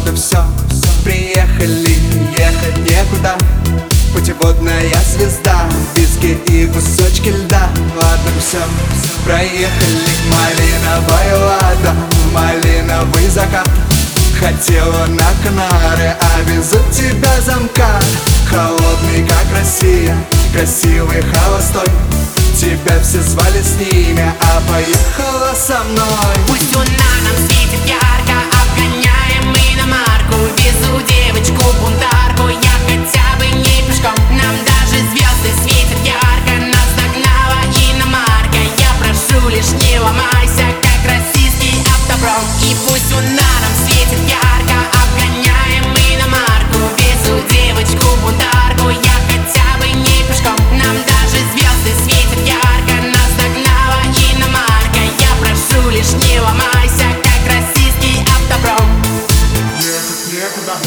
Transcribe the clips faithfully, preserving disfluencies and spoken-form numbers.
ладно, все, приехали, ехать некуда. Путеводная звезда, виски и кусочки льда. Ладно, все, проехали. Малиновая лада, малиновый закат. Хотела на Канары, а везут тебя замка. Холодный, как Россия, красивый, холостой. Тебя все звали с ними, а поехала со мной. Пусть луна нам светит ярко, обгоняем мы иномарку. Везу девочку-бунтарку, я хотя бы не пешком. Нам даже звезды светят ярко, нас догнала иномарка. Я прошу, лишь не ломайся, как российский автопром. И пусть луна нам светит ярко, обгоняем мы иномарку. Везу девочку-бунтарку, я хотя бы не пешком. Нам даже звезды светят ярко, нас догнала иномарка. Я прошу, лишь не ломайся, как российский автопром. Ехать некуда,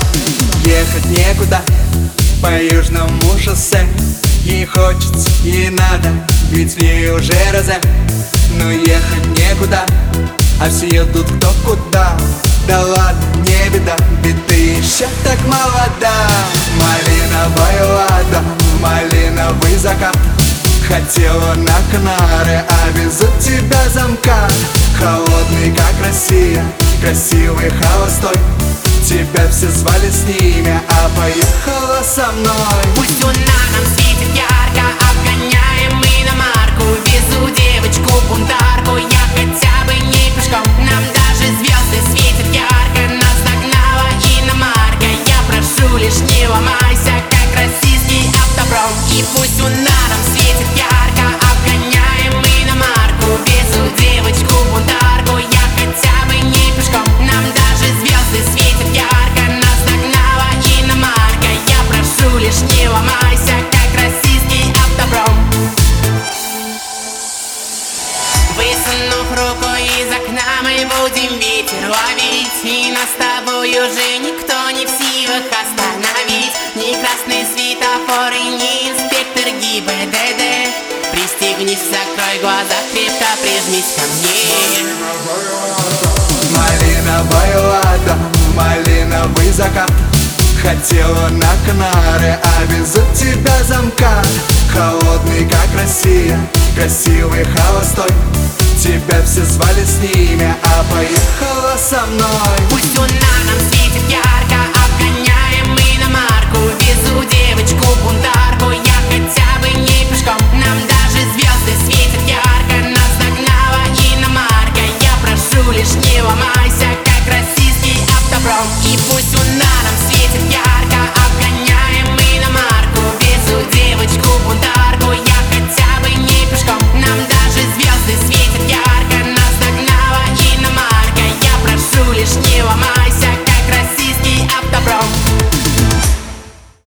ехать некуда по южному шоссе. Ей хочется, ей надо, ведь в ней уже розе. Но ехать некуда, а все едут кто куда. Да ладно, не беда, ведь ты еще так молода. Малиновая лада, малиновый закат. Хотела на Канары, а везут тебя замка. Холодный, как Россия, красивый, холостой. Тебя все звали с ними, а поехала со мной. Пусть луна нам светит ярко, обгоняем мы иномарку. Везу девочку-бунтарку, я хотя бы не пешком. Нам даже звезды светят ярко, нас догнала иномарка. Я прошу, лишь не ломайся, как российский автопром. И пусть луна нам светит ярко, обгоняем мы иномарку. Везу девочку-бунтарку, я хотя бы не пешком. Нам даже звезды светят ярко, нас догнала иномарка. Я прошу, лишь не ломайся, как российский автопром. Высунув руку из окна, мы будем ветер ловить. И нас с тобой уже никто не в силах остановить. Ни красный светофор и ни инспектор ГИБДД. Пристегнись, закрой глаза, крепко прижмись ко мне. Малиновая лада, малиновый закат. Хотела на Канары, а везут тебя замка. Холодный, как Россия, красивый, холостой. Тебя все звали с ними, а поехала со мной. Пусть луна нам